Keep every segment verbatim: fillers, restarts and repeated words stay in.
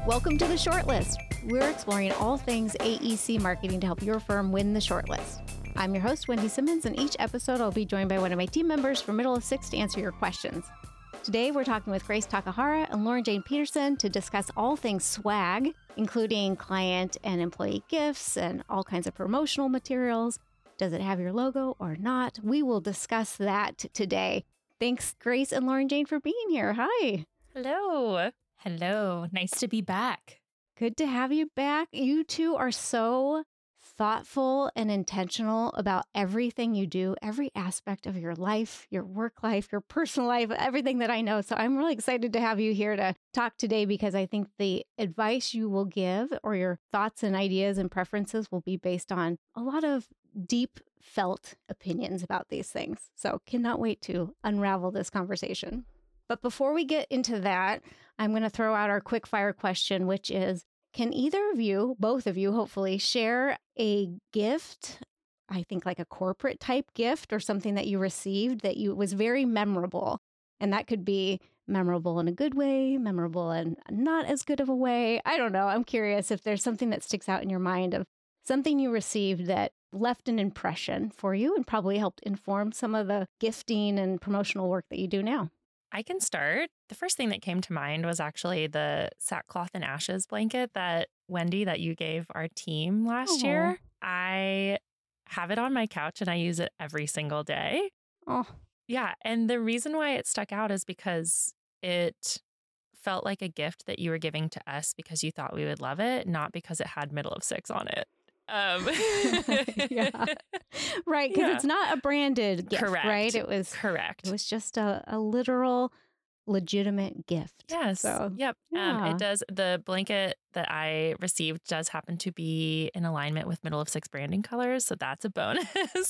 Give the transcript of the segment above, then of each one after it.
Welcome to The Shortlist. We're exploring all things A E C marketing to help your firm win the shortlist. I'm your host, Wendy Simmons, and each episode I'll be joined by one of my team members from Middle of Six to answer your questions. Today, we're talking with Grace Takahara and Lauren Jane Peterson to discuss all things swag, including client and employee gifts and all kinds of promotional materials. Does it have your logo or not? We will discuss that today. Thanks, Grace and Lauren Jane, for being here. Hi. Hello. Hello. Nice to be back. Good to have you back. You two are so thoughtful and intentional about everything you do, every aspect of your life, your work life, your personal life, everything that I know. So I'm really excited to have you here to talk today because I think the advice you will give or your thoughts and ideas and preferences will be based on a lot of deep felt opinions about these things. So cannot wait to unravel this conversation. But before we get into that, I'm going to throw out our quick fire question, which is, can either of you, both of you, hopefully, share a gift, I think like a corporate type gift or something that you received that you was very memorable? And that could be memorable in a good way, memorable in not as good of a way. I don't know. I'm curious if there's something that sticks out in your mind of something you received that left an impression for you and probably helped inform some of the gifting and promotional work that you do now. I can start. The first thing that came to mind was actually the sackcloth and ashes blanket that Wendy, that you gave our team last Aww. year. I have it on my couch and I use it every single day. Oh, yeah. And the reason why it stuck out is because it felt like a gift that you were giving to us because you thought we would love it, not because it had Middle of Six on it. Um. yeah. Right. Because Yeah. it's not a branded gift, Correct. right? It was Correct. It was just a, a literal, legitimate gift. Yes. So, yep. yeah. Um, it does. The blanket that I received does happen to be in alignment with Middle of Six branding colors. So that's a bonus.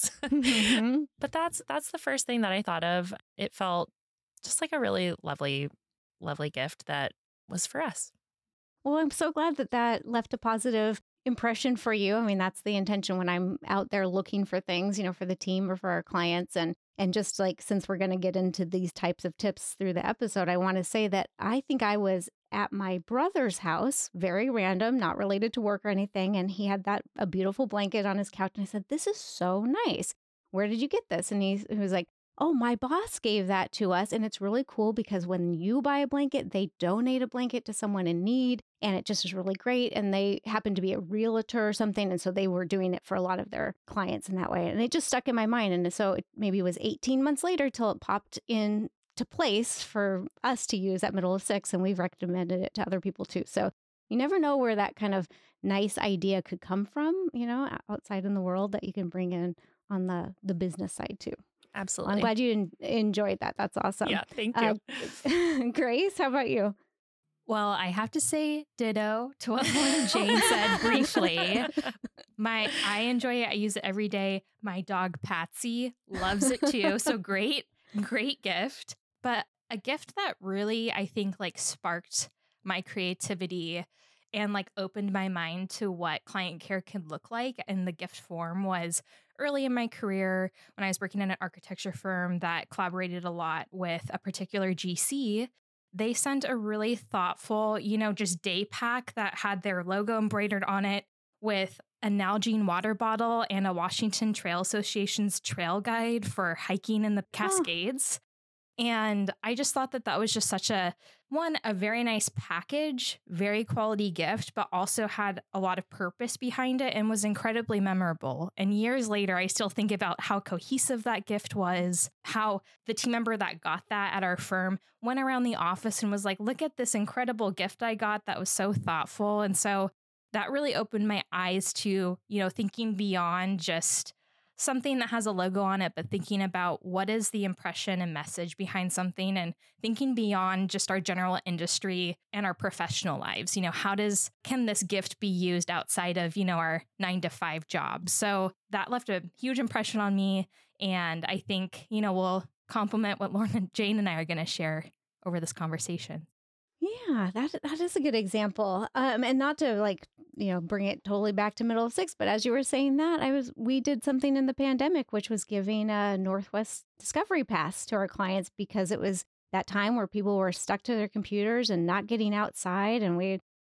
Mhm. But that's that's the first thing that I thought of. It felt just like a really lovely, lovely gift that was for us. Well, I'm so glad that that left a positive impression for you. I mean, that's the intention when I'm out there looking for things, you know, for the team or for our clients. And and just like, since we're going to get into these types of tips through the episode, I want to say that I think I was at my brother's house, very random, not related to work or anything. And he had that a beautiful blanket on his couch. And I said, this is so nice. Where did you get this? And he, he was like, oh, my boss gave that to us. And it's really cool because when you buy a blanket, they donate a blanket to someone in need. And it just is really great. And they happen to be a realtor or something. And so they were doing it for a lot of their clients in that way. And it just stuck in my mind. And so it maybe was eighteen months later till it popped in to place for us to use at Middle of Six. And we've recommended it to other people too. So you never know where that kind of nice idea could come from, you know, outside in the world that you can bring in on the, the business side too. Absolutely. Well, I'm glad you en- enjoyed that. That's awesome. Yeah, thank you. Uh, Grace, how about you? Well, I have to say ditto to what Lauren Jane said briefly. My, I enjoy it. I use it every day. My dog Patsy loves it too. So great, great gift. But a gift that really, I think, like sparked my creativity and like opened my mind to what client care can look like in the gift form was early in my career when I was working in an architecture firm that collaborated a lot with a particular G C. They sent a really thoughtful, you know, just day pack that had their logo embroidered on it with a Nalgene water bottle and a Washington Trail Association's trail guide for hiking in the Cascades. Oh. And I just thought that that was just such a, one, a very nice package, very quality gift, but also had a lot of purpose behind it and was incredibly memorable. And years later, I still think about how cohesive that gift was, how the team member that got that at our firm went around the office and was like, look at this incredible gift I got that was so thoughtful. And so that really opened my eyes to, you know, thinking beyond just something that has a logo on it, but thinking about what is the impression and message behind something and thinking beyond just our general industry and our professional lives. You know, how does, can this gift be used outside of, you know, our nine to five jobs? So that left a huge impression on me. And I think, you know, we'll complement what Lauren and Jane and I are going to share over this conversation. Yeah, that that is a good example. Um, and not to like, you know, bring it totally back to Middle of Six, but as you were saying that, I was we did something in the pandemic, which was giving a Northwest Discovery Pass to our clients because it was that time where people were stuck to their computers and not getting outside. And we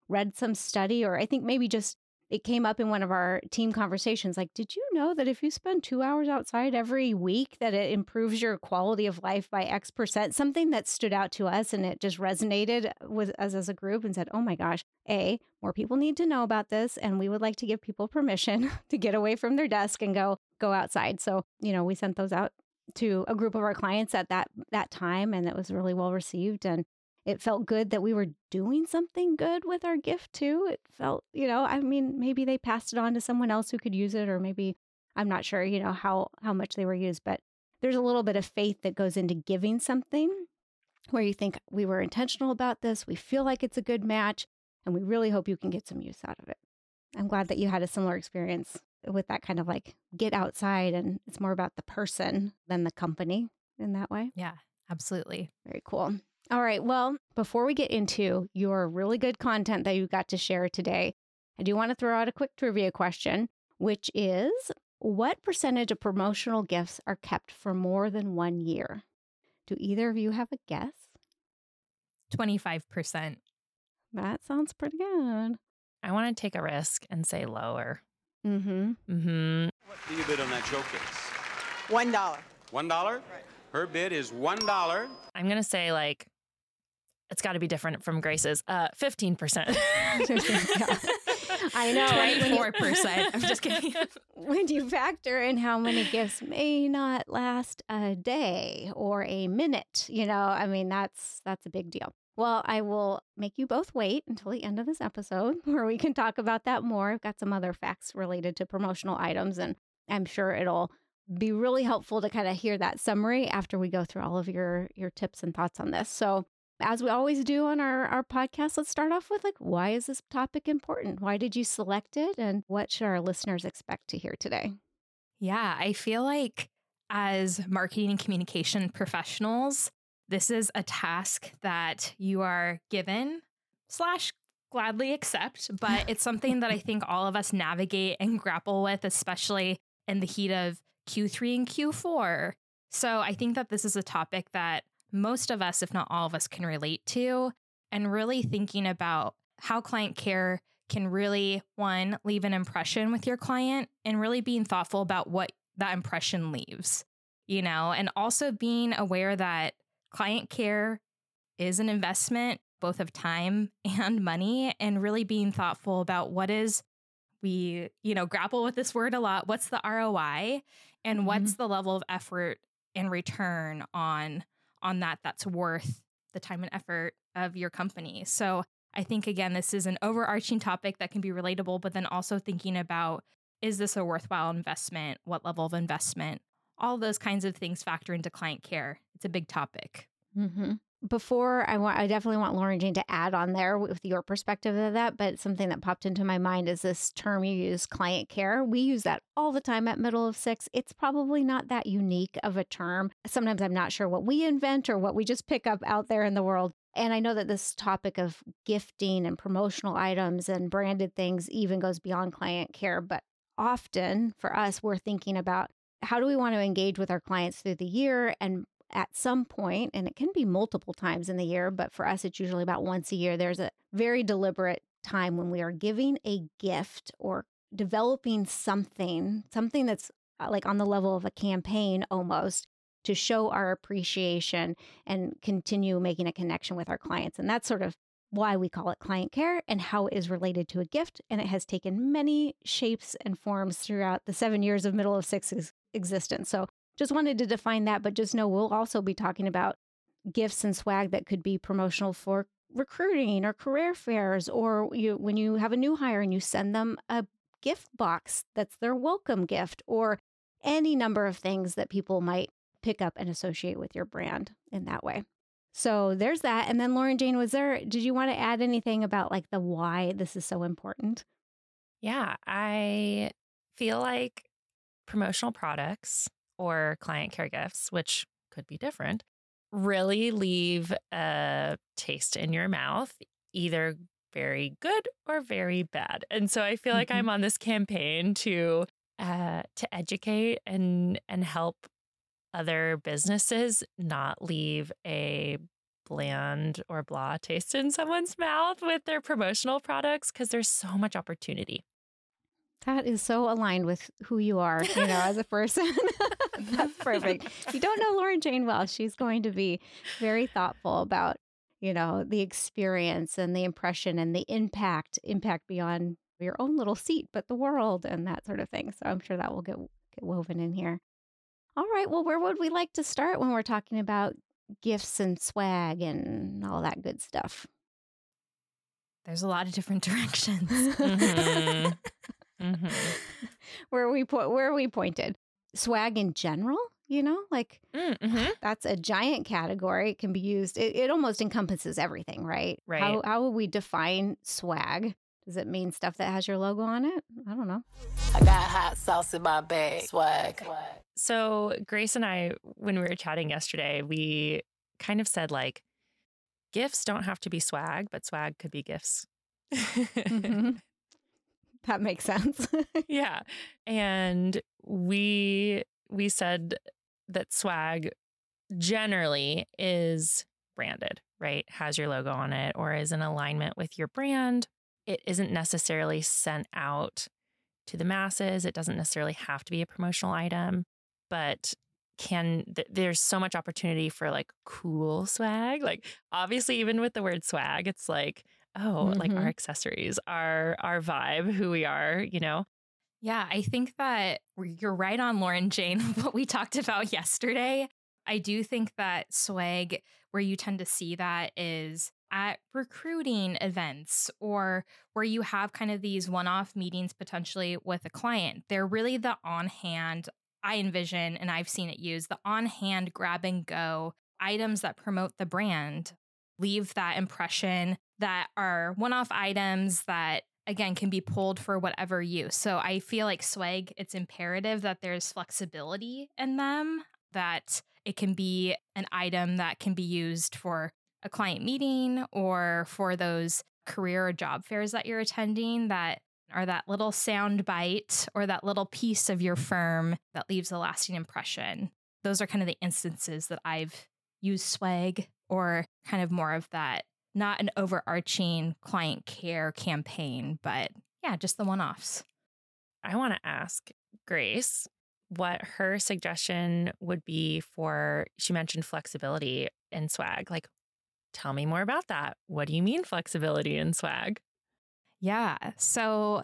read some study, or I think maybe just it came up in one of our team conversations. Like, did you know that if you spend two hours outside every week, that it improves your quality of life by X percent? Something that stood out to us, and it just resonated with us as a group and said, oh my gosh, A, more people need to know about this. And we would like to give people permission to get away from their desk and go, go outside. So, you know, we sent those out to a group of our clients at that, that time, and it was really well received. And it felt good that we were doing something good with our gift too. It felt, you know, I mean, maybe they passed it on to someone else who could use it, or maybe I'm not sure, you know, how how much they were used, but there's a little bit of faith that goes into giving something where you think we were intentional about this, we feel like it's a good match, and we really hope you can get some use out of it. I'm glad that you had a similar experience with that kind of like get outside, and it's more about the person than the company in that way. Yeah, absolutely. Very cool. All right. Well, before we get into your really good content that you got to share today, I do want to throw out a quick trivia question, which is, what percentage of promotional gifts are kept for more than one year? Do either of you have a guess? twenty-five percent. That sounds pretty good. I want to take a risk and say lower. Mm-hmm. Mm-hmm. What do you bid on that showcase? One dollar. One dollar? Right. Her bid is one dollar. I'm going to say like, it's got to be different from Grace's. Uh, fifteen percent. Yeah. I know, right? When you- twenty-four percent. I'm just kidding. When you factor in how many gifts may not last a day or a minute, you know, I mean, that's that's a big deal. Well, I will make you both wait until the end of this episode where we can talk about that more. I've got some other facts related to promotional items, and I'm sure it'll be really helpful to kind of hear that summary after we go through all of your your tips and thoughts on this. So as we always do on our, our podcast, let's start off with like, why is this topic important? Why did you select it? And what should our listeners expect to hear today? Yeah, I feel like as marketing and communication professionals, this is a task that you are given slash gladly accept, but it's something that I think all of us navigate and grapple with, especially in the heat of Q three and Q four. So I think that this is a topic that most of us, if not all of us, can relate to, and really thinking about how client care can really, one, leave an impression with your client, and really being thoughtful about what that impression leaves, you know, and also being aware that client care is an investment, both of time and money, and really being thoughtful about what is, we, you know, grapple with this word a lot. What's the R O I, and mm-hmm. what's the level of effort and return on on that that's worth the time and effort of your company. So I think, again, this is an overarching topic that can be relatable, but then also thinking about, is this a worthwhile investment? What level of investment? All those kinds of things factor into client care. It's a big topic. Mm-hmm. Before I want, I definitely want Lauren Jane to add on there with your perspective of that. But something that popped into my mind is this term you use, client care. We use that all the time at Middle of Six. It's probably not that unique of a term. Sometimes I'm not sure what we invent or what we just pick up out there in the world. And I know that this topic of gifting and promotional items and branded things even goes beyond client care. But often for us, we're thinking about how do we want to engage with our clients through the year, and at some point, and it can be multiple times in the year, but for us, it's usually about once a year, there's a very deliberate time when we are giving a gift or developing something, something that's like on the level of a campaign almost, to show our appreciation and continue making a connection with our clients. And that's sort of why we call it client care and how it is related to a gift. And it has taken many shapes and forms throughout the seven years of Middle of Six's existence. So just wanted to define that, but just know we'll also be talking about gifts and swag that could be promotional for recruiting or career fairs, or you when you have a new hire and you send them a gift box that's their welcome gift, or any number of things that people might pick up and associate with your brand in that way. So there's that. And then Lauren Jane, was there, did you want to add anything about like the why this is so important? Yeah, I feel like promotional products or client care gifts, which could be different, really leave a taste in your mouth, either very good or very bad. And so I feel mm-hmm. like I'm on this campaign to uh, to educate and and help other businesses not leave a bland or blah taste in someone's mouth with their promotional products because there's so much opportunity. That is so aligned with who you are, you know, as a person. That's perfect. If you don't know Lauren Jane well, she's going to be very thoughtful about, you know, the experience and the impression and the impact, impact beyond your own little seat, but the world and that sort of thing. So I'm sure that will get, get woven in here. All right. Well, where would we like to start when we're talking about gifts and swag and all that good stuff? There's a lot of different directions. Mm-hmm. Mm-hmm. Where are we po- where are we pointed? Swag in general, you know, like Mm-hmm. that's a giant category. It can be used. It, it almost encompasses everything, right? Right. How how would we define swag? Does it mean stuff that has your logo on it? I don't know. I got hot sauce in my bag. Swag. So Grace and I, when we were chatting yesterday, we kind of said like, gifts don't have to be swag, but swag could be gifts. Mhm. That makes sense. Yeah. And we we said that swag generally is branded, right? Has your logo on it or is in alignment with your brand. It isn't necessarily sent out to the masses. It doesn't necessarily have to be a promotional item, but can th- there's so much opportunity for like cool swag. Like obviously even with the word swag, it's like, oh, like Mhm. our accessories, our our vibe, who we are, you know. Yeah, I think that you're right on, Lauren Jane, what we talked about yesterday. I do think that swag, where you tend to see that is at recruiting events or where you have kind of these one-off meetings potentially with a client. They're really the on-hand, I envision, and I've seen it used, the on-hand grab and go items that promote the brand, leave that impression that are one-off items that, again, can be pulled for whatever use. So I feel like swag, it's imperative that there's flexibility in them, that it can be an item that can be used for a client meeting or for those career or job fairs that you're attending, that are that little sound bite or that little piece of your firm that leaves a lasting impression. Those are kind of the instances that I've used swag, or kind of more of that, not an overarching client care campaign, but yeah, just the one-offs. I want to ask Grace what her suggestion would be for, she mentioned flexibility in swag. Like, tell me more about that. What do you mean flexibility in swag? Yeah. So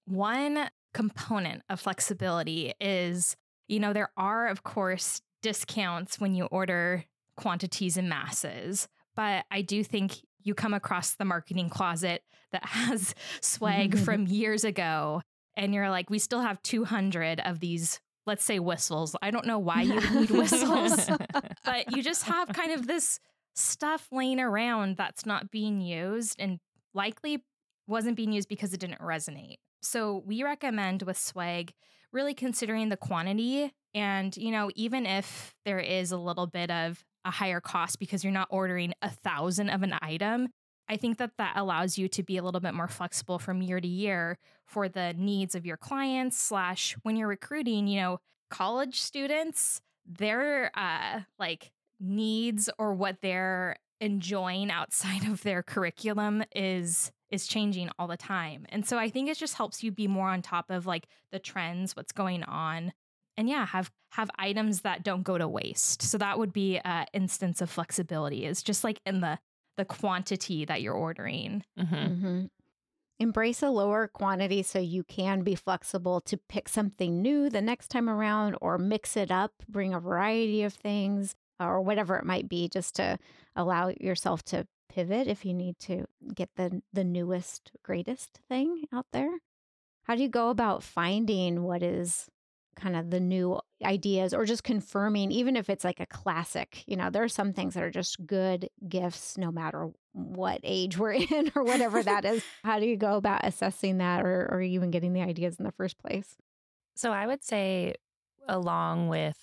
one component of flexibility is, you know, there are, of course, discounts when you order quantities and masses, but I do think you come across the marketing closet that has swag from years ago, and you're like, we still have two hundred of these, let's say, whistles. I don't know why you would need whistles, but you just have kind of this stuff laying around that's not being used and likely wasn't being used because it didn't resonate. So we recommend with swag really considering the quantity. And, you know, even if there is a little bit of a higher cost because you're not ordering a thousand of an item, I think that that allows you to be a little bit more flexible from year to year for the needs of your clients, slash when you're recruiting, you know, college students, their uh, like needs or what they're enjoying outside of their curriculum is is changing all the time. And so I think it just helps you be more on top of like the trends, what's going on. And yeah, have have items that don't go to waste. So that would be an instance of flexibility, is just like in the the quantity that you're ordering. Mm-hmm. Mm-hmm. Embrace a lower quantity so you can be flexible to pick something new the next time around, or mix it up, bring a variety of things, or whatever it might be, just to allow yourself to pivot if you need to get the the newest, greatest thing out there. How do you go about finding what is kind of the new ideas, or just confirming, even if it's like a classic? You know, there are some things that are just good gifts no matter what age we're in or whatever that is. How do you go about assessing that, or, or even getting the ideas in the first place? So I would say, along with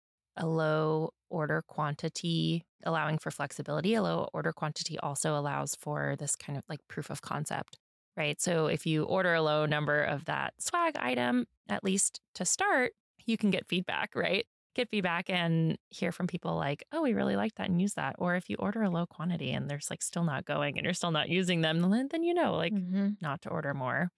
a low order quantity, allowing for flexibility, a low order quantity also allows for this kind of like proof of concept, right? So if you order a low number of that swag item, at least to start, you can get feedback, right? get feedback and hear from people like, oh, we really like that and use that. Or if you order a low quantity and there's like still not going and you're still not using them, then, then you know, like Mm-hmm. not to order more.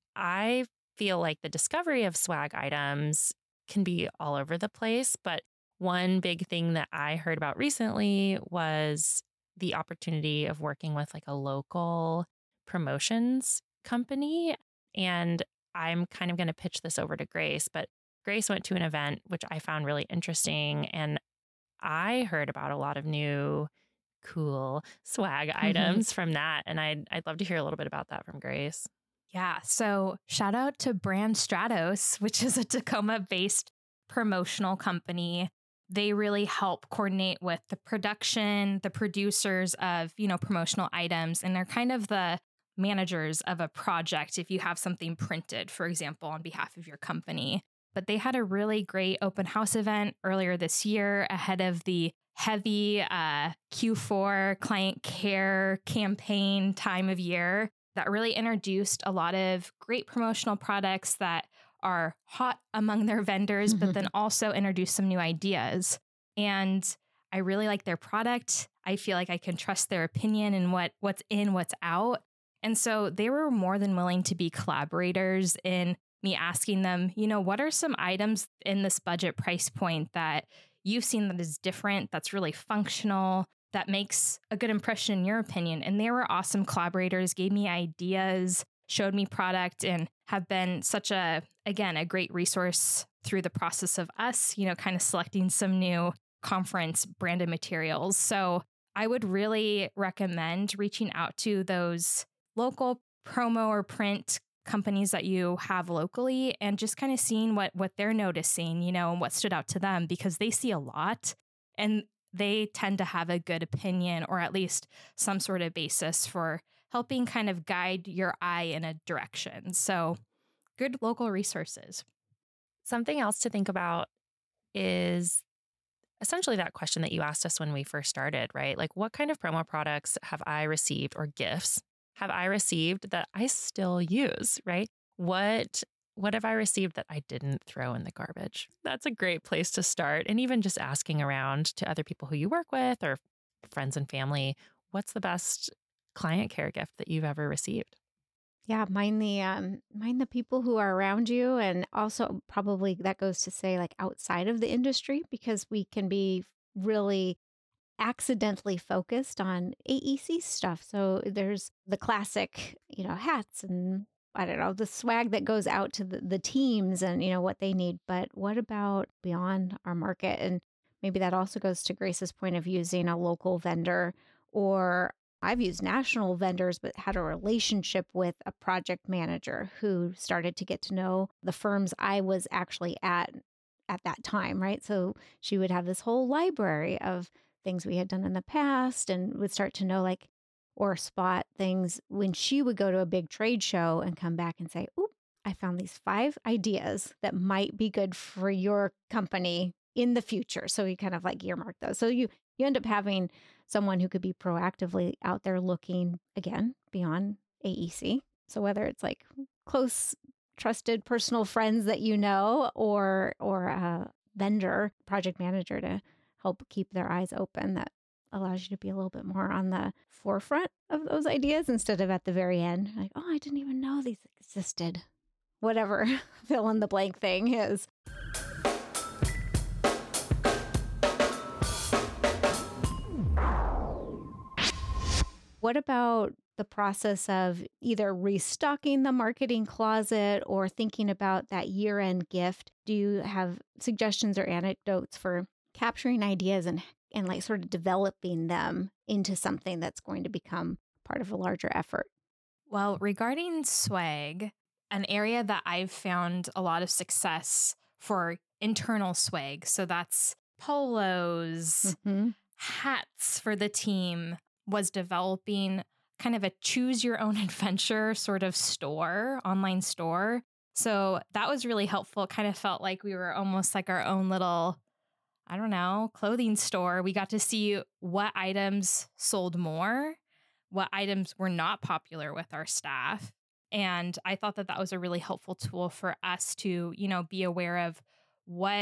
I feel like the discovery of swag items can be all over the place. But one big thing that I heard about recently was the opportunity of working with like a local promotions company. And I'm kind of going to pitch this over to Grace, but Grace went to an event, which I found really interesting. And I heard about a lot of new cool swag items from that. And I'd, I'd love to hear a little bit about that from Grace. Yeah. So shout out to Brand Stratos, which is a Tacoma based promotional company. They really help coordinate with the production, the producers of, you know, promotional items. And they're kind of the managers of a project if you have something printed, for example, on behalf of your company. But they had a really great open house event earlier this year ahead of the heavy uh, Q four client care campaign time of year that really introduced a lot of great promotional products that are hot among their vendors, but then also introduced some new ideas. And I really like their product. I feel like I can trust their opinion and what what's in, what's out. And so they were more than willing to be collaborators in me asking them, you know, what are some items in this budget price point that you've seen that is different, that's really functional, that makes a good impression in your opinion? And they were awesome collaborators, gave me ideas, showed me product, and have been such a, again, a great resource through the process of us, you know, kind of selecting some new conference branded materials. So I would really recommend reaching out to those local promo or print companies that you have locally and just kind of seeing what what they're noticing, you know, and what stood out to them, because they see a lot and they tend to have a good opinion or at least some sort of basis for helping kind of guide your eye in a direction. So good local resources. Something else to think about is essentially that question that you asked us when we first started, right? Like, what kind of promo products have I received or gifts have I received that I still use, right? What what have I received that I didn't throw in the garbage? That's a great place to start. And even just asking around to other people who you work with or friends and family, what's the best client care gift that you've ever received? Yeah, mind the um, mind the people who are around you, and also probably that goes to say like outside of the industry, because we can be really accidentally focused on A E C stuff. So there's the classic, you know, hats and I don't know, the swag that goes out to the, the teams and, you know, what they need. But what about beyond our market? And maybe that also goes to Grace's point of using a local vendor, or I've used national vendors, but had a relationship with a project manager who started to get to know the firms I was actually at at that time, right? So she would have this whole library of things we had done in the past and would start to know like, or spot things when she would go to a big trade show and come back and say, oop, I found these five ideas that might be good for your company in the future. So you kind of like earmark those. So you, you end up having someone who could be proactively out there looking, again, beyond A E C. So whether it's like close, trusted personal friends that you know, or or a vendor, project manager to help keep their eyes open, that allows you to be a little bit more on the forefront of those ideas instead of at the very end. Like, oh, I didn't even know these existed. Whatever fill in the blank thing is. What about the process of either restocking the marketing closet or thinking about that year-end gift? Do you have suggestions or anecdotes for capturing ideas and and like sort of developing them into something that's going to become part of a larger effort? Well, regarding swag, an area that I've found a lot of success for internal swag, so that's polos, Mm-hmm. hats for the team, was developing kind of a choose your own adventure sort of store, online store. So that was really helpful. It kind of felt like we were almost like our own little, I don't know, clothing store. We got to see what items sold more, what items were not popular with our staff. And I thought that that was a really helpful tool for us to, you know, be aware of what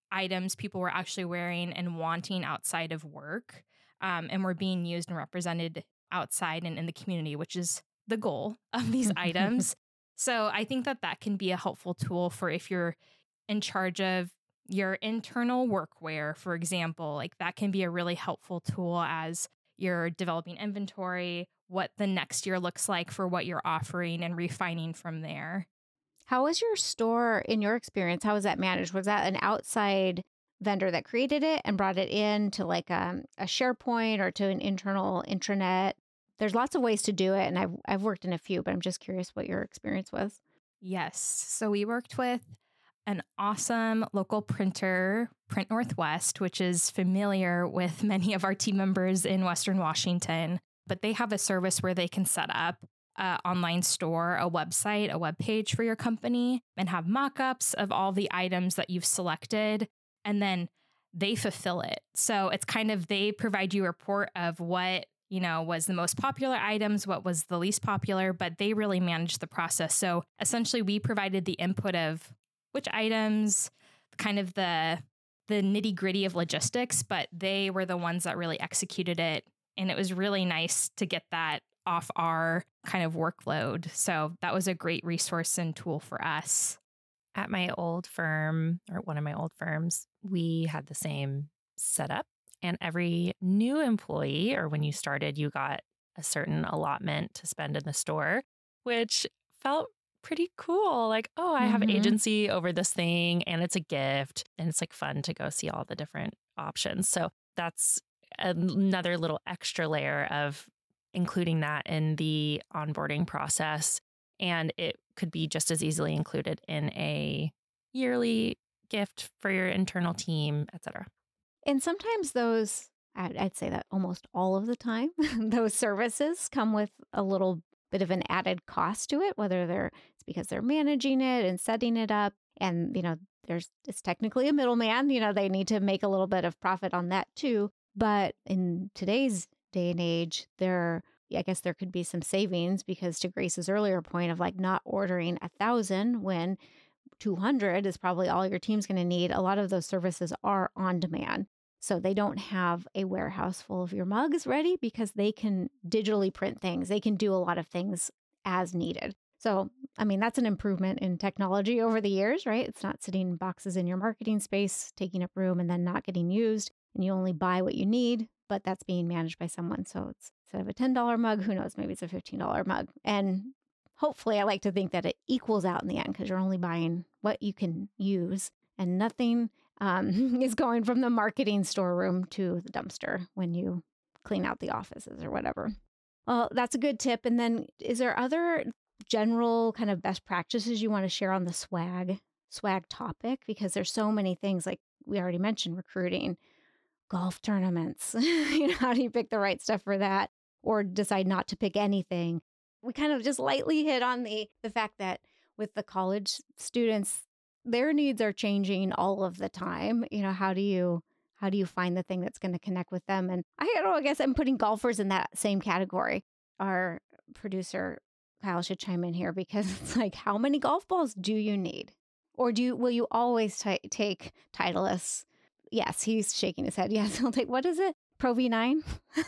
items people were actually wearing and wanting outside of work, um, and were being used and represented outside and in the community, which is the goal of these items. So I think that that can be a helpful tool for if you're in charge of your internal workwear, for example. Like that can be a really helpful tool as you're developing inventory, what the next year looks like for what you're offering, and refining from there. How was your store, in your experience, how was that managed? Was that an outside vendor that created it and brought it in to like um, a SharePoint or to an internal intranet? There's lots of ways to do it, and I've I've worked in a few, but I'm just curious what your experience was. Yes. So we worked with an awesome local printer, Print Northwest, which is familiar with many of our team members in Western Washington. But they have a service where they can set up an online store, a website, a web page for your company, and have mock-ups of all the items that you've selected, and then they fulfill it. So it's kind of, they provide you a report of what, you know, was the most popular items, what was the least popular, but they really manage the process. So essentially we provided the input of which items, kind of the the nitty-gritty of logistics, but they were the ones that really executed it. And it was really nice to get that off our kind of workload. So that was a great resource and tool for us. At my old firm, or one of my old firms, we had the same setup. And every new employee, or when you started, you got a certain allotment to spend in the store, which felt pretty cool. Like, oh, I have Mhm. agency over this thing and it's a gift. And it's like fun to go see all the different options. So that's another little extra layer of including that in the onboarding process. And it could be just as easily included in a yearly gift for your internal team, et cetera. And sometimes those, I'd, I'd say that almost all of the time, those services come with a little bit of an added cost to it, whether they're it's because they're managing it and setting it up. And, you know, there's it's technically a middleman, you know, they need to make a little bit of profit on that too. But in today's day and age, there, I guess there could be some savings because to Grace's earlier point of like not ordering a thousand when two hundred is probably all your team's going to need. A lot of those services are on demand. So they don't have a warehouse full of your mugs ready because they can digitally print things. They can do a lot of things as needed. So, I mean, that's an improvement in technology over the years, right? It's not sitting in boxes in your marketing space, taking up room and then not getting used. And you only buy what you need, but that's being managed by someone. So it's instead of a ten dollar mug, who knows, maybe it's a fifteen dollar mug. And hopefully I like to think that it equals out in the end because you're only buying what you can use and nothing um, is going from the marketing storeroom to the dumpster when you clean out the offices or whatever. Well, that's a good tip. And then is there other general kind of best practices you want to share on the swag, swag topic? Because there's so many things like we already mentioned, recruiting, golf tournaments. You know, how do you pick the right stuff for that or decide not to pick anything? We kind of just lightly hit on the the fact that with the college students, their needs are changing all of the time. You know, how do you how do you find the thing that's going to connect with them? And I don't know, I guess I'm putting golfers in that same category. Our producer Kyle should chime in here because it's like, how many golf balls do you need? Or do you will you always t- take Titleist? Yes, he's shaking his head. Yes, he'll take, what is it? Pro V nine?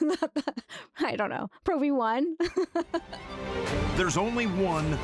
I don't know. Pro V one? There's only one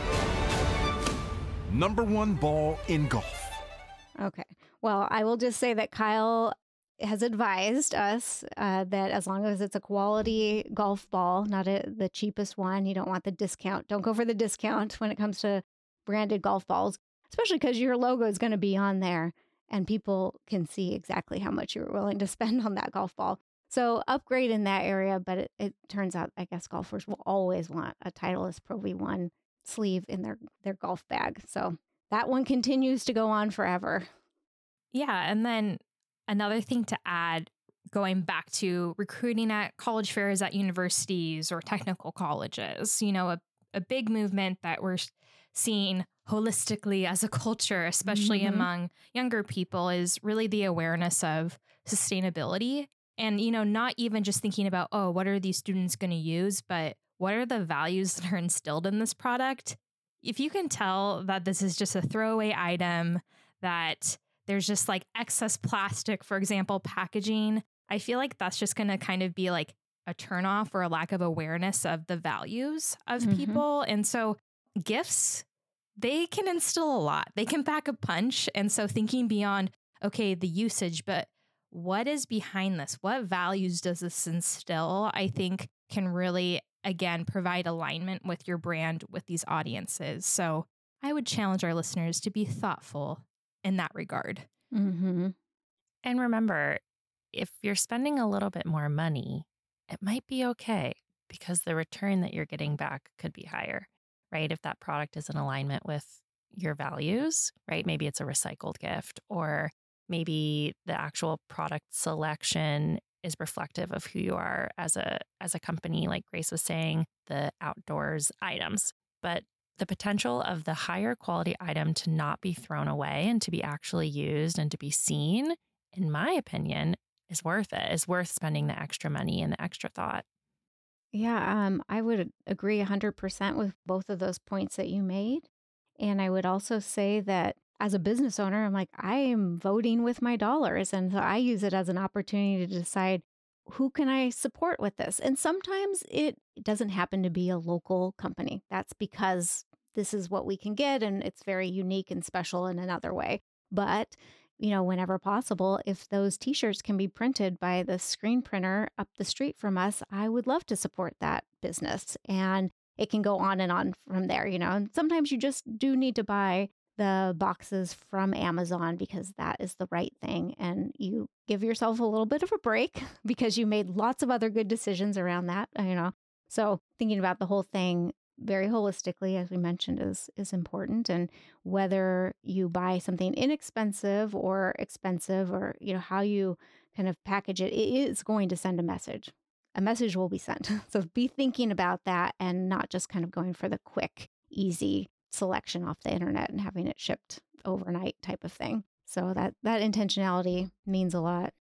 number one ball in golf. Okay. Well, I will just say that Kyle has advised us uh, that as long as it's a quality golf ball, not a, the cheapest one, you don't want the discount. Don't go for the discount when it comes to branded golf balls, especially because your logo is going to be on there and people can see exactly how much you're willing to spend on that golf ball. So upgrade in that area, but it, it turns out, I guess, golfers will always want a Titleist Pro V one sleeve in their, their golf bag. So that one continues to go on forever. Yeah. And then another thing to add, going back to recruiting at college fairs at universities or technical colleges, you know, a, a big movement that we're seeing holistically as a culture, especially mm-hmm. among younger people, is really the awareness of sustainability. And, you know, not even just thinking about, oh, what are these students going to use, but what are the values that are instilled in this product? If you can tell that this is just a throwaway item, that there's just like excess plastic, for example, packaging. I feel like that's just going to kind of be like a turnoff or a lack of awareness of the values of Mhm. people. And so gifts, they can instill a lot. They can pack a punch. And so thinking beyond, okay, the usage, but what is behind this? What values does this instill? I think can really, again, provide alignment with your brand with these audiences. So I would challenge our listeners to be thoughtful in that regard. Mm-hmm. And remember, if you're spending a little bit more money, it might be okay because the return that you're getting back could be higher, right? If that product is in alignment with your values, right? Maybe it's a recycled gift, or maybe the actual product selection is reflective of who you are as a as a company, like Grace was saying, the outdoors items. But the potential of the higher quality item to not be thrown away and to be actually used and to be seen, in my opinion, is worth it. Is worth spending the extra money and the extra thought. Yeah, um, I would agree one hundred percent with both of those points that you made. And I would also say that as a business owner, I'm like, I am voting with my dollars. And so I use it as an opportunity to decide who can I support with this. And sometimes it doesn't happen to be a local company. That's because this is what we can get and it's very unique and special in another way. But you know, whenever possible, if those t-shirts can be printed by the screen printer up the street from us, I would love to support that business. And it can go on and on from there, you know. And sometimes you just do need to buy the boxes from Amazon because that is the right thing. And you give yourself a little bit of a break because you made lots of other good decisions around that, you know. So thinking about the whole thing very holistically, as we mentioned, is is important. And whether you buy something inexpensive or expensive, or you know how you kind of package it, it is going to send a message. A message will be sent. So be thinking about that and not just kind of going for the quick, easy selection off the internet and having it shipped overnight type of thing. So that that intentionality means a lot.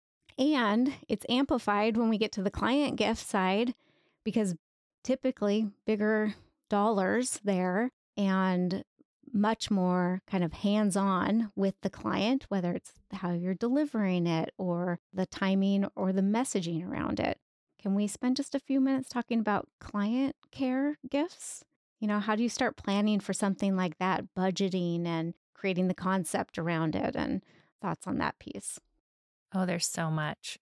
And it's amplified when we get to the client gift side, because typically bigger dollars there and much more kind of hands-on with the client, whether it's how you're delivering it or the timing or the messaging around it. Can we spend just a few minutes talking about client care gifts? You know, how do you start planning for something like that, budgeting and creating the concept around it, and thoughts on that piece? Oh, there's so much.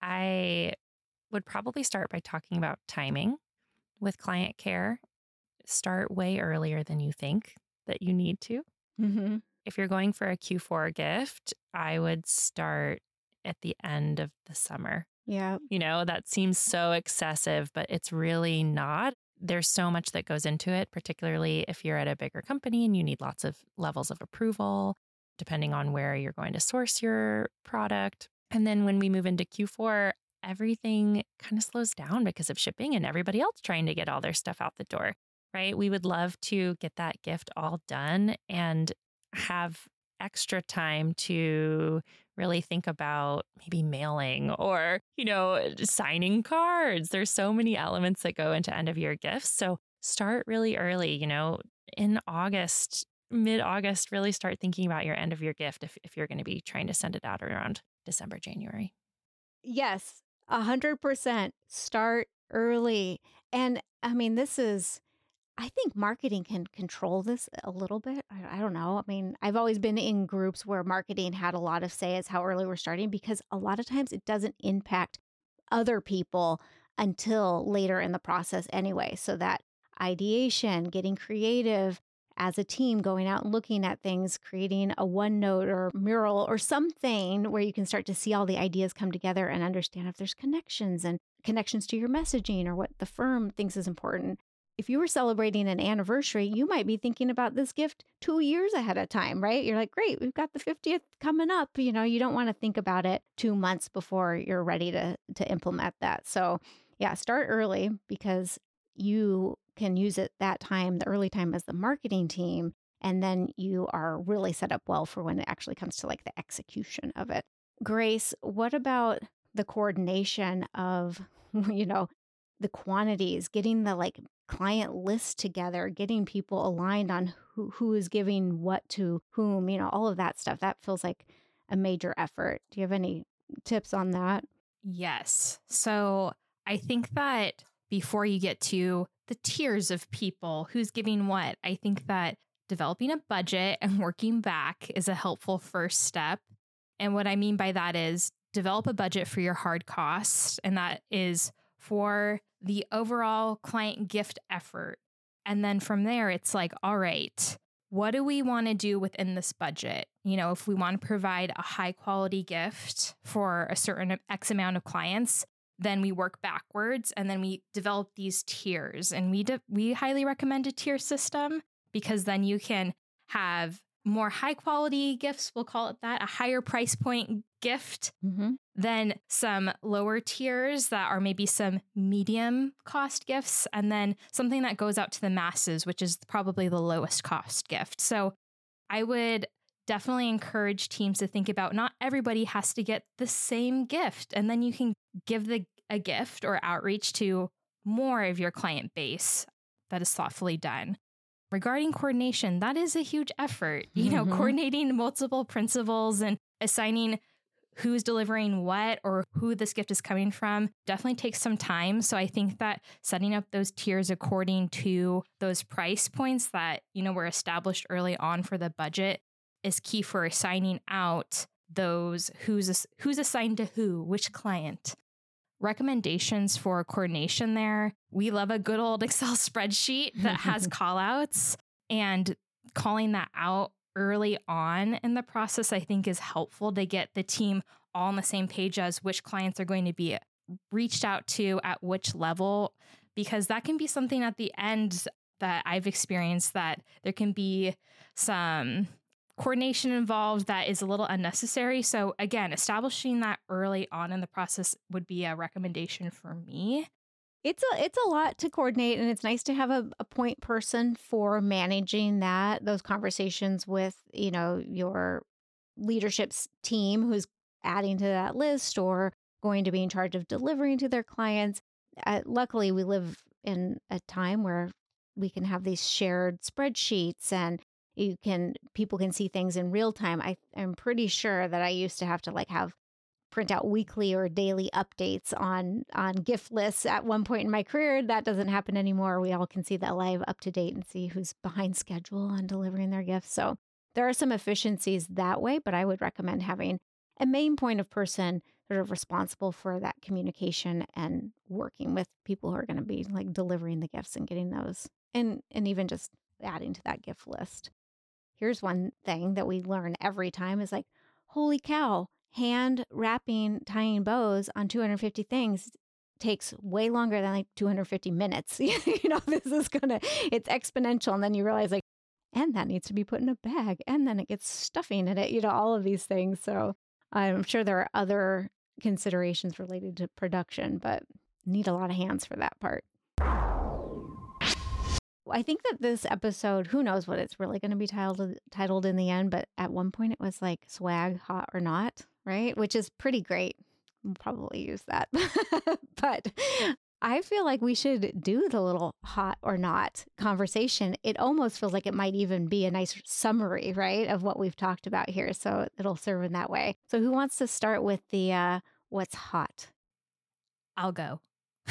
I would probably start by talking about timing with client care. Start way earlier than you think that you need to. Mm-hmm. If you're going for a Q four gift, I would start at the end of the summer. Yeah. You know, that seems so excessive, but it's really not. There's so much that goes into it, particularly if you're at a bigger company and you need lots of levels of approval, depending on where you're going to source your product. And then when we move into Q four, everything kind of slows down because of shipping and everybody else trying to get all their stuff out the door, right? We would love to get that gift all done and have extra time to really think about maybe mailing or, you know, signing cards. There's so many elements that go into end of year gifts. So start really early, you know, in August, mid-August, really start thinking about your end of year gift if, if you're going to be trying to send it out around December, January. Yes, a hundred percent. Start early. And I mean, this is, I think marketing can control this a little bit. I, I don't know. I mean, I've always been in groups where marketing had a lot of say as how early we're starting, because a lot of times it doesn't impact other people until later in the process anyway. So that ideation, getting creative as a team, going out and looking at things, creating a OneNote or mural or something where you can start to see all the ideas come together and understand if there's connections and connections to your messaging or what the firm thinks is important. If you were celebrating an anniversary, you might be thinking about this gift two years ahead of time, right? You're like, great, we've got the fiftieth coming up. You know, you don't want to think about it two months before you're ready to to implement that. So yeah, start early, because you can use it that time, the early time, as the marketing team. And then you are really set up well for when it actually comes to like the execution of it. Grace, what about the coordination of, you know, the quantities, getting the like client list together, getting people aligned on who who who is giving what to whom, you know, all of that stuff. That feels like a major effort. Do you have any tips on that? Yes. So I think that before you get to the tiers of people, who's giving what, I think that developing a budget and working back is a helpful first step. And what I mean by that is develop a budget for your hard costs. And that is for the overall client gift effort. And then from there, it's like, all right, what do we want to do within this budget? You know, if we want to provide a high quality gift for a certain X amount of clients, then we work backwards and then we develop these tiers. And we de- we highly recommend a tier system because then you can have more high quality gifts, we'll call it that, a higher price point gift, Mm-hmm. then some lower tiers that are maybe some medium cost gifts, and then something that goes out to the masses, which is probably the lowest cost gift. So I would definitely encourage teams to think about not everybody has to get the same gift, and then you can give the a gift or outreach to more of your client base that is thoughtfully done. Regarding coordination, that is a huge effort. You know, Mhm. coordinating multiple principals and assigning who's delivering what or who this gift is coming from definitely takes some time. So I think that setting up those tiers according to those price points that, you know, were established early on for the budget is key for assigning out those who's who's assigned to who, which client. Recommendations for coordination there. We love a good old Excel spreadsheet that has call outs, and calling that out early on in the process, I think, is helpful to get the team all on the same page as which clients are going to be reached out to at which level, because that can be something at the end that I've experienced that there can be some coordination involved that is a little unnecessary. So again, establishing that early on in the process would be a recommendation for me. It's a it's a lot to coordinate, and it's nice to have a, a point person for managing that, those conversations with, you know, your leadership's team who's adding to that list or going to be in charge of delivering to their clients. Uh, luckily, we live in a time where we can have these shared spreadsheets, and you can people can see things in real time. I am pretty sure that I used to have to like have print out weekly or daily updates on on gift lists at one point in my career. That doesn't happen anymore. We all can see that live up to date and see who's behind schedule on delivering their gifts. So there are some efficiencies that way, but I would recommend having a main point of person sort of responsible for that communication and working with people who are going to be like delivering the gifts and getting those, and and even just adding to that gift list. Here's one thing that we learn every time is like, holy cow, hand wrapping, tying bows on two hundred fifty things takes way longer than like two hundred fifty minutes. You know, this is gonna, it's exponential. And then you realize like, and that needs to be put in a bag, and then it gets stuffing in it, you know, all of these things. So I'm sure there are other considerations related to production, but need a lot of hands for that part. I think that this episode, who knows what it's really going to be titled titled in the end, but at one point it was like swag, hot or not, right? Which is pretty great. We'll probably use that. But I feel like we should do the little hot or not conversation. It almost feels like it might even be a nice summary, right, of what we've talked about here. So it'll serve in that way. So who wants to start with the uh, what's hot? I'll go.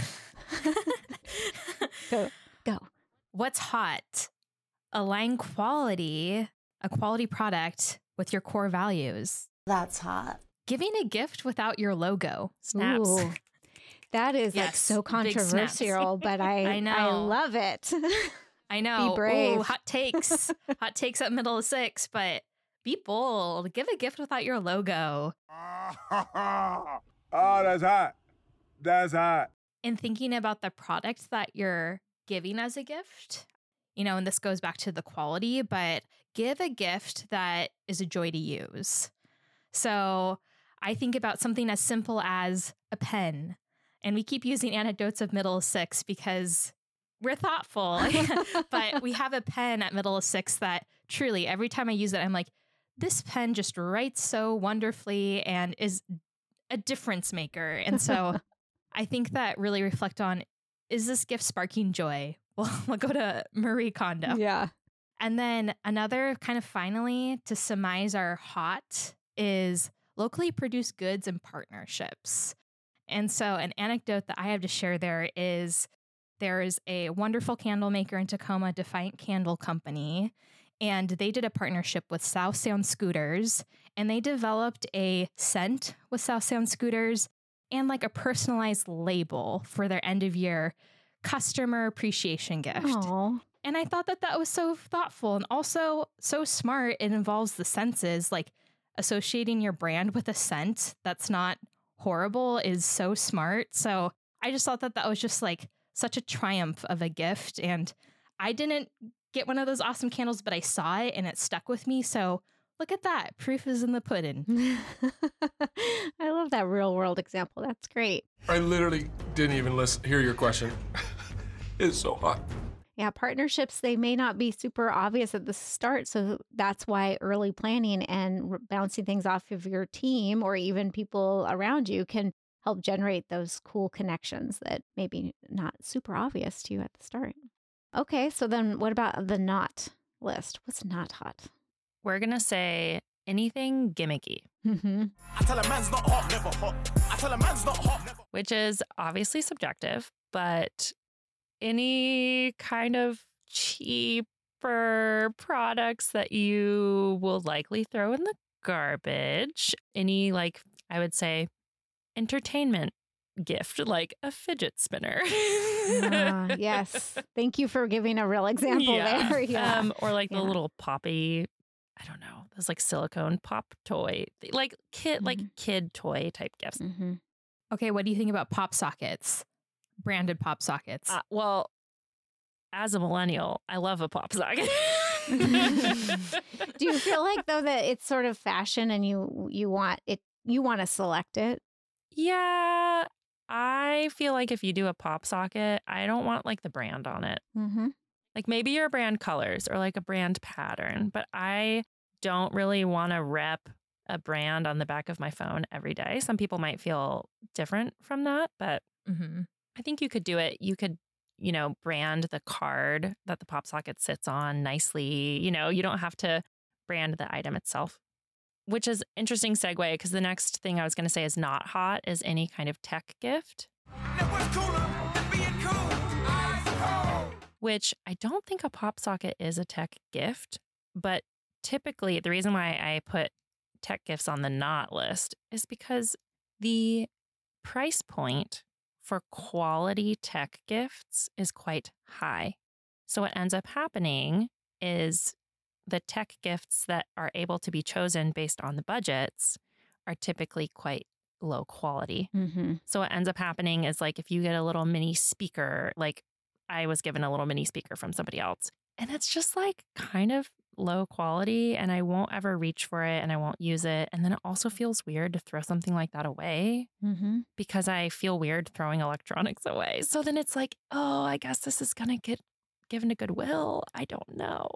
Go, go. What's hot? Align quality, a quality product with your core values. That's hot. Giving a gift without your logo. Snaps. Ooh, that is like Yes, so big snaps. controversial, but I I know. I love it. I know. Be brave. Ooh, hot takes. Hot takes at middle of six, but be bold. Give a gift without your logo. Oh, that's hot. That's hot. And thinking about the product that you're giving as a gift, you know, and this goes back to the quality, but give a gift that is a joy to use. So I think about something as simple as a pen. And we keep using anecdotes of middle of six because we're thoughtful. But we have a pen at middle of six that truly every time I use it, I'm like, this pen just writes so wonderfully and is a difference maker. And so I think that really reflect on, is this gift sparking joy? Well, we'll go to Marie Kondo. Yeah. And then another kind of finally to surmise our hot is locally produced goods and partnerships. And so an anecdote that I have to share there is there is a wonderful candle maker in Tacoma, Defiant Candle Company, and they did a partnership with South Sound Scooters, and they developed a scent with South Sound Scooters and like a personalized label for their end of year customer appreciation gift. Aww. And I thought that that was so thoughtful and also so smart. It involves the senses, like associating your brand with a scent that's not horrible is so smart. So I just thought that that was just like such a triumph of a gift. And I didn't get one of those awesome candles, but I saw it and it stuck with me. So look at that. Proof is in the pudding. I love that real world example. That's great. I literally didn't even listen, hear your question. It's so hot. Yeah, partnerships, they may not be super obvious at the start. So that's why early planning and r- bouncing things off of your team or even people around you can help generate those cool connections that maybe not super obvious to you at the start. Okay, so then what about the not list? What's not hot? We're going to say anything gimmicky. Mm-hmm. I tell a man's not hot, never hot. I tell a man's not hot, never. Which is obviously subjective, but any kind of cheaper products that you will likely throw in the garbage, any, like, I would say, entertainment gift, like a fidget spinner. Ah, yes. Thank you for giving a real example Yeah. there. Yeah. Um, or like Yeah. the little poppy, I don't know, those like silicone pop toy, like kid, like Mhm. kid toy type gifts. Mm-hmm. Okay, what do you think about pop sockets? Branded pop sockets. Uh, well, as a millennial, I love a pop socket. Do you feel like though that it's sort of fashion and you you want it you want to select it? Yeah, I feel like if you do a pop socket, I don't want like the brand on it. Mm-hmm. Like maybe your brand colors or like a brand pattern, but I don't really want to rep a brand on the back of my phone every day. Some people might feel different from that, but Mm-hmm. I think you could do it. You could, you know, brand the card that the pop socket sits on nicely. You know, you don't have to brand the item itself, which is interesting segue because the next thing I was going to say is not hot is any kind of tech gift, which I don't think a pop socket is a tech gift, but typically the reason why I put tech gifts on the not list is because the price point for quality tech gifts is quite high. So what ends up happening is the tech gifts that are able to be chosen based on the budgets are typically quite low quality. Mm-hmm. So what ends up happening is like if you get a little mini speaker, like I was given a little mini speaker from somebody else, and it's just like kind of low quality and I won't ever reach for it and I won't use it. And then it also feels weird to throw something like that away Mm-hmm. because I feel weird throwing electronics away. So then it's like, oh, I guess this is going to get given to Goodwill. I don't know.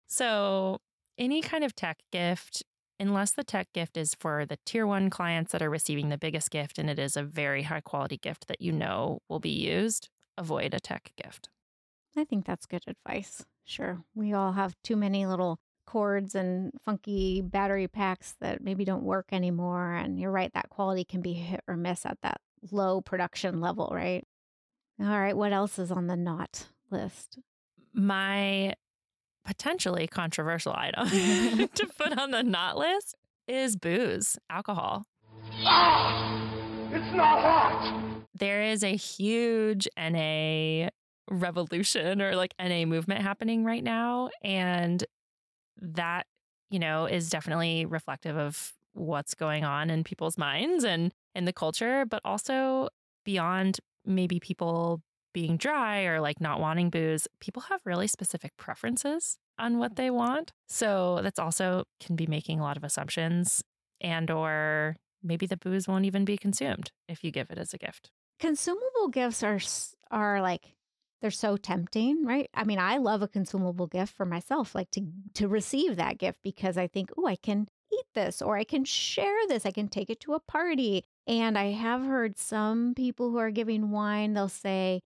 So any kind of tech gift, unless the tech gift is for the tier one clients that are receiving the biggest gift and it is a very high quality gift that you know will be used, avoid a tech gift. I think that's good advice. Sure. We all have too many little cords and funky battery packs that maybe don't work anymore. And you're right, that quality can be hit or miss at that low production level, right? All right. What else is on the not list? My potentially controversial item to put on the not list is booze, alcohol. Ah! It's not hot! There is a huge N A revolution or like N A movement happening right now. And that, you know, is definitely reflective of what's going on in people's minds and in the culture, but also beyond maybe people being dry or like not wanting booze, people have really specific preferences on what they want. So that's also can be making a lot of assumptions and or maybe the booze won't even be consumed if you give it as a gift. Consumable gifts are s- are like they're so tempting, right? I mean, I love a consumable gift for myself, like to to receive that gift because I think, oh, I can eat this or I can share this. I can take it to a party. And I have heard some people who are giving wine, they'll say,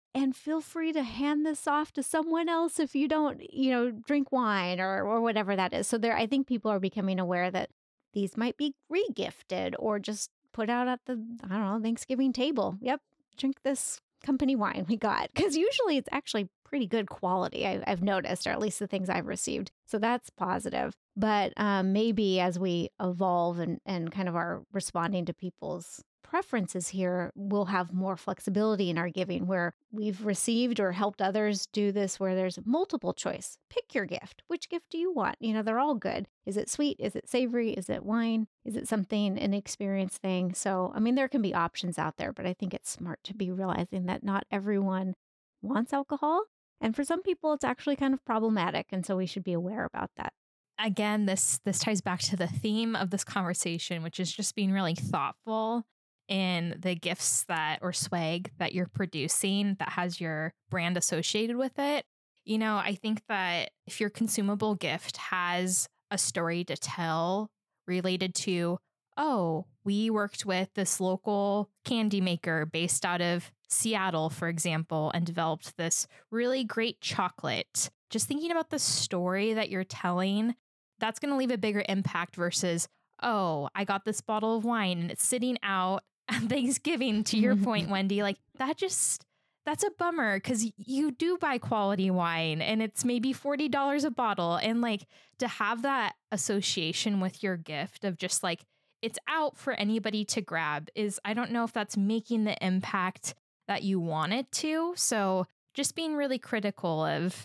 And feel free to hand this off to someone else if you don't, you know, drink wine or or whatever that is. So there, I think people are becoming aware that these might be regifted or just put out at the, I don't know, Thanksgiving table. Yep, drink this company wine we got. Because usually it's actually pretty good quality, I, I've noticed, or at least the things I've received. So that's positive. But um, maybe as we evolve and, and kind of are responding to people's preferences here, we'll have more flexibility in our giving where we've received or helped others do this where there's multiple choice. Pick your gift. Which gift do you want? You know, they're all good. Is it sweet? Is it savory? Is it wine? Is it something, an experience thing? So, I mean, there can be options out there, but I think it's smart to be realizing that not everyone wants alcohol. And for some people, it's actually kind of problematic. And so we should be aware about that. Again, this this ties back to the theme of this conversation, which is just being really thoughtful in the gifts that or swag that you're producing that has your brand associated with it. You know, I think that if your consumable gift has a story to tell related to, oh, we worked with this local candy maker based out of Seattle, for example, and developed this really great chocolate. Just thinking about the story that you're telling, that's going to leave a bigger impact versus, oh, I got this bottle of wine and it's sitting out at Thanksgiving, to your point, Wendy. Like, that just, that's a bummer because you do buy quality wine and it's maybe forty dollars a bottle. And like to have that association with your gift of just like, it's out for anybody to grab is, I don't know if that's making the impact that you want it to. So just being really critical of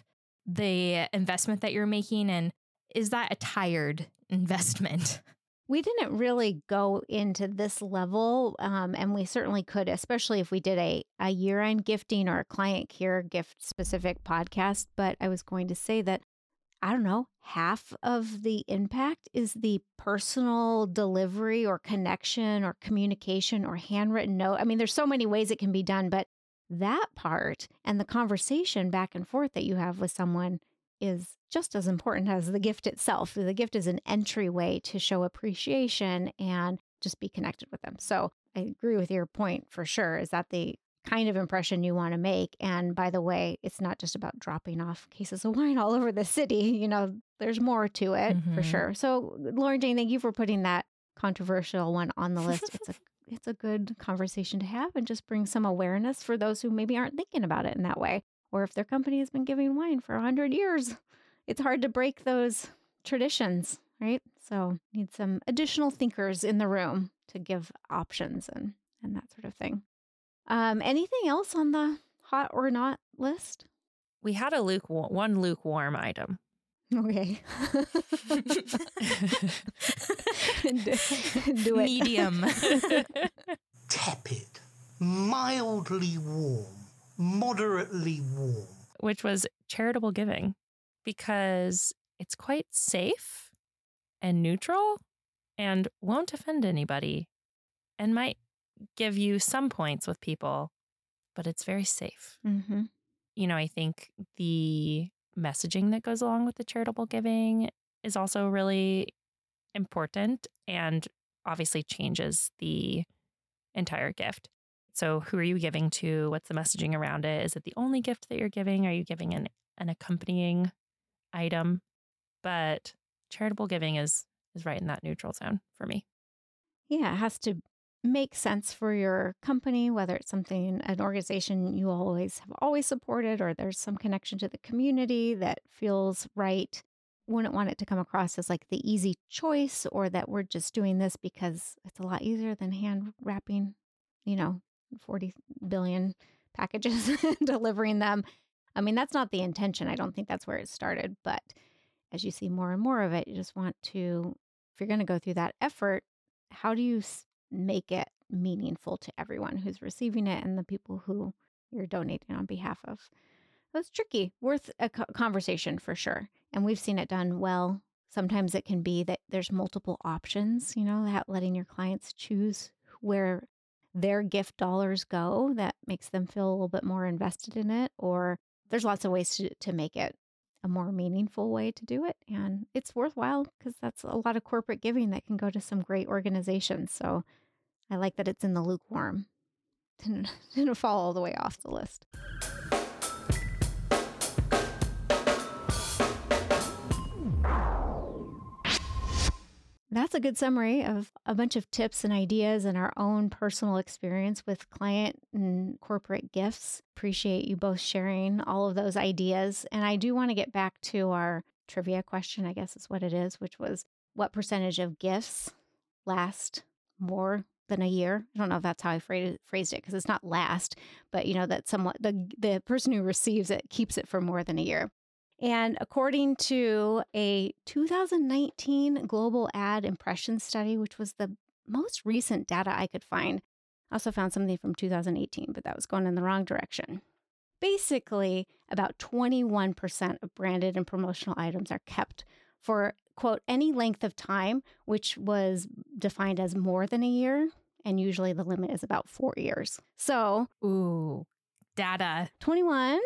the investment that you're making, and is that a tired investment? We didn't really go into this level, um, and we certainly could, especially if we did a, a year-end gifting or a client care gift specific podcast. But I was going to say that, I don't know, half of the impact is the personal delivery or connection or communication or handwritten note. I mean, there's so many ways it can be done, but that part and the conversation back and forth that you have with someone is just as important as the gift itself. The gift is an entryway to show appreciation and just be connected with them. So I agree with your point for sure. Is that the kind of impression you want to make? And by the way, it's not just about dropping off cases of wine all over the city. You know, there's more to it Mm-hmm. for sure. So Lauren Jane, thank you for putting that controversial one on the list. It's a it's a good conversation to have and just bring some awareness for those who maybe aren't thinking about it in that way. Or if their company has been giving wine for a hundred years, it's hard to break those traditions, right? So need some additional thinkers in the room to give options and, and that sort of thing. Um, anything else on the hot or not list? We had a lukewarm, one lukewarm item. Okay. do, do it. Medium. Tepid, mildly warm, moderately warm. Which was charitable giving, because it's quite safe and neutral and won't offend anybody and might give you some points with people, but it's very safe. Mm-hmm. You know, I think the messaging that goes along with the charitable giving is also really important and obviously changes the entire gift. So who are you giving to? What's the messaging around it? Is it the only gift that you're giving? Are you giving an, an accompanying item? But charitable giving is is right in that neutral zone for me. Yeah, it has to make sense for your company, whether it's something, an organization you always have always supported, or there's some connection to the community that feels right. Wouldn't want it to come across as like the easy choice, or that we're just doing this because it's a lot easier than hand wrapping, you know, forty billion packages and delivering them. I mean, that's not the intention. I don't think that's where it started. But as you see more and more of it, you just want to, if you're going to go through that effort, how do you make it meaningful to everyone who's receiving it and the people who you're donating on behalf of? It's tricky, worth a co- conversation for sure. And we've seen it done well. Sometimes it can be that there's multiple options, you know, that letting your clients choose where their gift dollars go. That makes them feel a little bit more invested in it. Or there's lots of ways to, to make it a more meaningful way to do it. And it's worthwhile because that's a lot of corporate giving that can go to some great organizations. So I like that it's in the lukewarm. didn't, didn't fall all the way off the list. That's a good summary of a bunch of tips and ideas and our own personal experience with client and corporate gifts. Appreciate you both sharing all of those ideas. And I do want to get back to our trivia question, I guess is what it is, which was what percentage of gifts last more than a year? I don't know if that's how I phrased phrased it because it's not last, but you know that somewhat the the person who receives it keeps it for more than a year. And according to a two thousand nineteen global ad impression study, which was the most recent data I could find, I also found something from two thousand eighteen, but that was going in the wrong direction. Basically, about twenty-one percent of branded and promotional items are kept for, quote, any length of time, which was defined as more than a year. And usually the limit is about four years. So, ooh, data. twenty-one.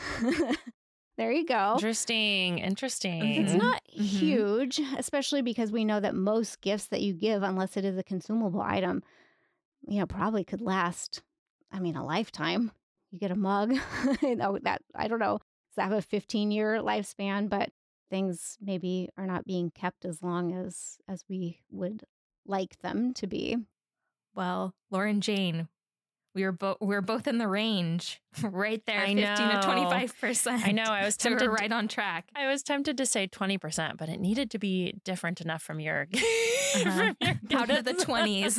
There you go. Interesting. Interesting. It's not mm-hmm. huge, especially because we know that most gifts that you give, unless it is a consumable item, you know, probably could last, I mean, a lifetime. You get a mug, you know, that, I don't know, does that have a fifteen year lifespan? But things maybe are not being kept as long as, as we would like them to be. Well, Lauren Jane, we were both we were both in the range, right there, I fifteen know. to twenty five percent. I know. I was so tempted. we're right on track. I was tempted to say twenty percent, but it needed to be different enough from your, uh-huh. from your out of the twenties.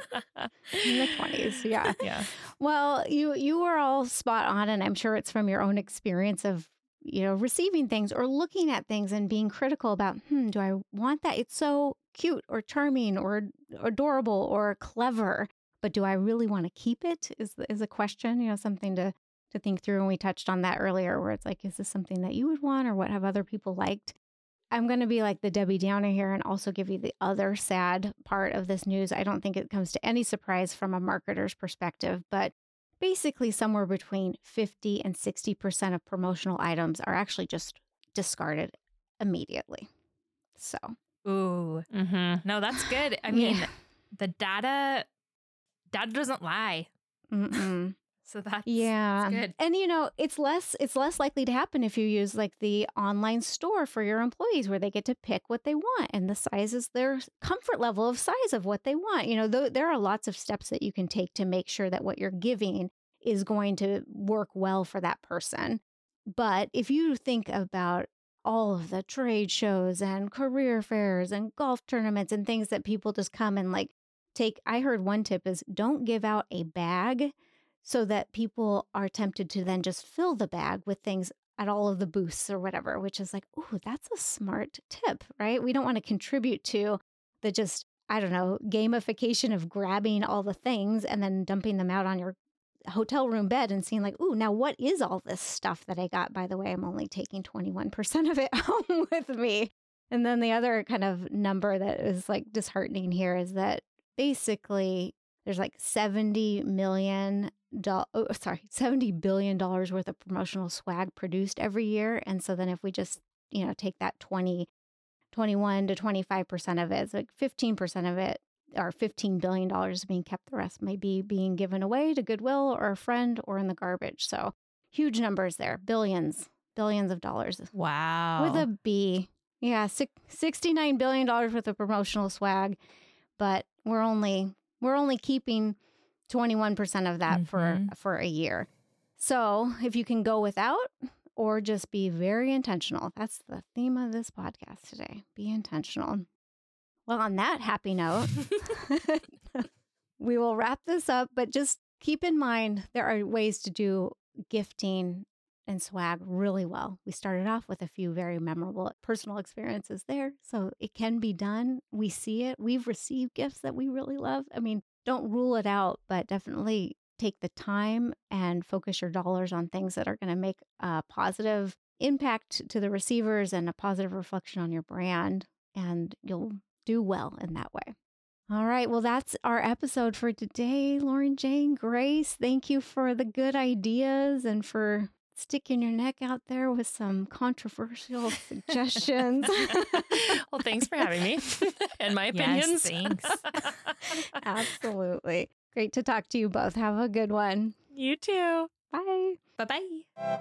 In the twenties, yeah, yeah. Well, you you were all spot on, and I'm sure it's from your own experience of you know receiving things or looking at things and being critical about, hmm, do I want that? It's so cute or charming or adorable or clever. But do I really want to keep it is is a question, you know, something to, to think through. And we touched on that earlier where it's like, is this something that you would want or what have other people liked? I'm going to be like the Debbie Downer here and also give you the other sad part of this news. I don't think it comes to any surprise from a marketer's perspective, but basically somewhere between fifty and sixty percent of promotional items are actually just discarded immediately. So. Ooh, mm-hmm. No, that's good. I mean, yeah. the data... Data doesn't lie. Mm-mm. So that's, yeah. that's good. And, you know, it's less it's less likely to happen if you use like the online store for your employees where they get to pick what they want and the size is their comfort level of size of what they want. You know, th- there are lots of steps that you can take to make sure that what you're giving is going to work well for that person. But if you think about all of the trade shows and career fairs and golf tournaments and things that people just come and like, Take, I heard one tip is don't give out a bag so that people are tempted to then just fill the bag with things at all of the booths or whatever, which is like, oh, that's a smart tip, right? We don't want to contribute to the just, I don't know, gamification of grabbing all the things and then dumping them out on your hotel room bed and seeing like, ooh, now what is all this stuff that I got? By the way, I'm only taking twenty-one percent of it home with me. And then the other kind of number that is like disheartening here is that basically, there's like seventy million dollars, oh, sorry, seventy billion dollars worth of promotional swag produced every year. And so then if we just, you know, take that twenty, twenty-one to twenty-five percent of it, it's like fifteen percent of it, or fifteen billion dollars being kept. The rest may be being given away to Goodwill or a friend or in the garbage. So huge numbers there, billions, billions of dollars. Wow. With a B. Yeah, sixty-nine billion dollars worth of promotional swag. But we're only we're only keeping twenty-one percent of that mm-hmm. for for a year. So if you can go without or just be very intentional, that's the theme of this podcast today. Be intentional. Well, on that happy note, we will wrap this up. But just keep in mind there are ways to do gifting and swag really well. We started off with a few very memorable personal experiences there. So it can be done. We see it. We've received gifts that we really love. I mean, don't rule it out, but definitely take the time and focus your dollars on things that are going to make a positive impact to the receivers and a positive reflection on your brand. And you'll do well in that way. All right. Well, that's our episode for today. Lauren Jane, Grace, thank you for the good ideas and for sticking your neck out there with some controversial suggestions. Well, thanks for having me and my opinions. Yes, thanks. Absolutely. Great to talk to you both. Have a good one. You too. Bye. Bye-bye.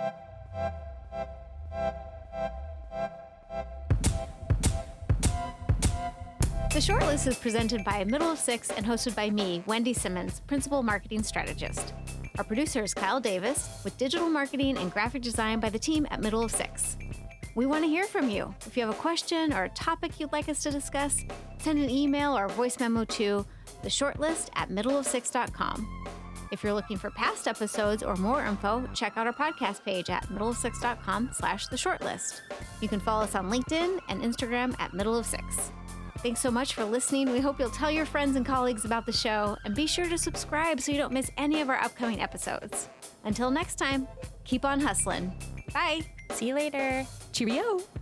The Shortlist is presented by Middle of Six and hosted by me, Wendy Simmons, Principal Marketing Strategist. Our producer is Kyle Davis, with digital marketing and graphic design by the team at Middle of Six. We want to hear from you. If you have a question or a topic you'd like us to discuss, send an email or a voice memo to the shortlist at middle of six dot com. If you're looking for past episodes or more info, check out our podcast page at middle of six dot com slash the shortlist. You can follow us on LinkedIn and Instagram at Middle of Six. Thanks so much for listening. We hope you'll tell your friends and colleagues about the show, and be sure to subscribe so you don't miss any of our upcoming episodes. Until next time, keep on hustling. Bye. See you later. Cheerio.